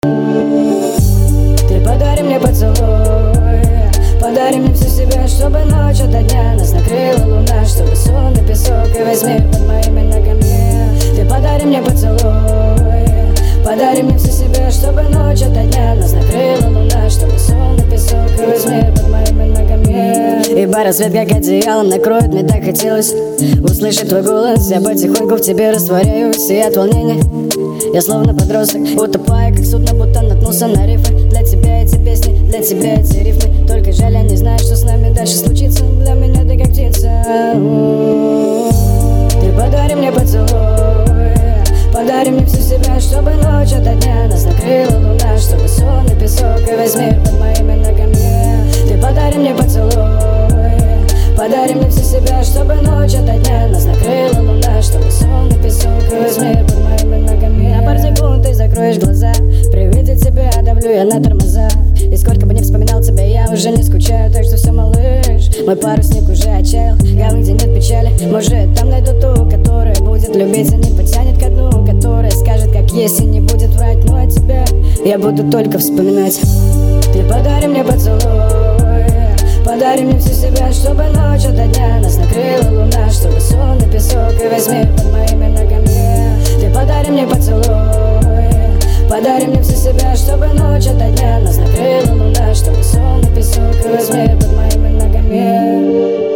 Ты подари мне поцелуй, подари мне всю себя, чтобы ночь ото дня нас накрыла луна, чтобы сон и песок и весь мир под моими ногами. Ты подари мне поцелуй, подари мне всю себя, чтобы ночь ото дня нас накрыла луна, чтобы сон и песок и весь мир под моими ногами. Ибо рассвет как одеялом накроет, мне так хотелось услышать твой голос. Я потихоньку в тебе растворяюсь, и от волнения я словно подросток, утопая как судно, будто наткнулся на рифы. Для тебя эти песни, для тебя эти рифмы. Только жаль, я не знаю, что с нами дальше случится. Для меня ты как птица. Ты подари мне поцелуй, подари мне всю себя, чтобы ночь ото дня нас накрыла луна, чтобы сон и песок и весь мир под моими ногами. Ты подари мне поцелуй, подари мне всю себя, чтобы ночь ото дня нас накрыла луна, чтобы сон и песок и весь мир под моими ногами. На пару секунд ты закроешь глаза, при виде тебя давлю я на тормоза. И сколько бы ни вспоминал тебя, я уже не скучаю. Так что все, малыш, мой парусник уже отчаял. Гавань, где нет печали, может там найду ту, которая будет любить и не потянет ко дну, которая скажет как есть и не будет врать. Но от тебя я буду только вспоминать. Ты подари мне поцелуй, подари мне всю себя, чтобы ночь ото дня нас накрыла луна, чтобы сон и песок и весь мир под моими ногами. Ты подари мне поцелуй, подари мне всю себя, чтобы ночь ото дня нас накрыла луна, чтобы сон и песок и весь мир под моими ногами.